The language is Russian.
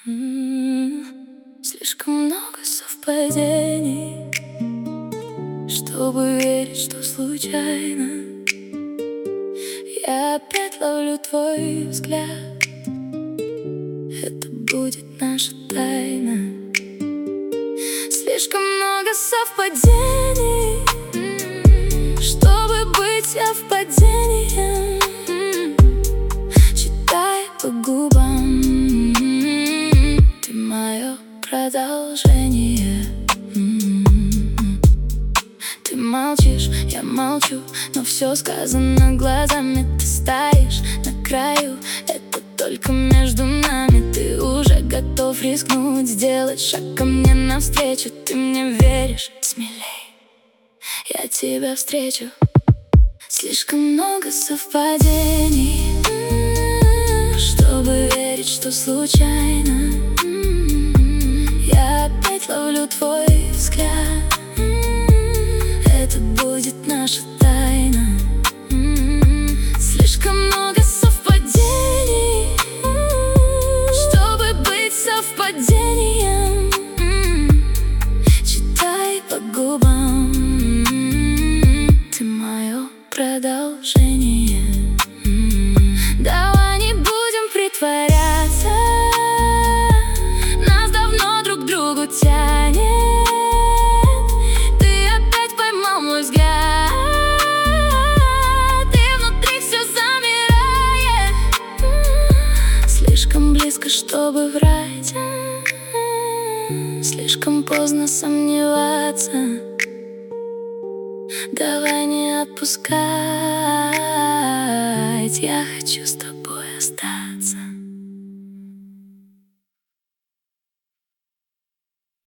Слишком много совпадений, чтобы верить, что случайно. Я опять ловлю твой взгляд, это будет наша тайна. Слишком много совпадений, чтобы быть совпадением. Читай по губам, ты мое продолжение. Ты молчишь, я молчу, но все сказано глазами. Ты стоишь на краю, это только между нами. Ты уже готов рискнуть, сделать шаг ко мне навстречу. Ты мне веришь, смелей, я тебя встречу. Слишком много совпадений, чтобы верить, что случайно. Я опять ловлю твой взгляд, это будет наша тайна. Слишком много совпадений, чтобы быть совпадением. Читай по губам, ты мое продолжение. Давай не будем притворяться, нас давно друг к другу тянет. Ты опять поймал мой взгляд, и внутри все замирает. Слишком близко, чтобы врать, слишком поздно сомневаться. Давай не отпускать, я хочу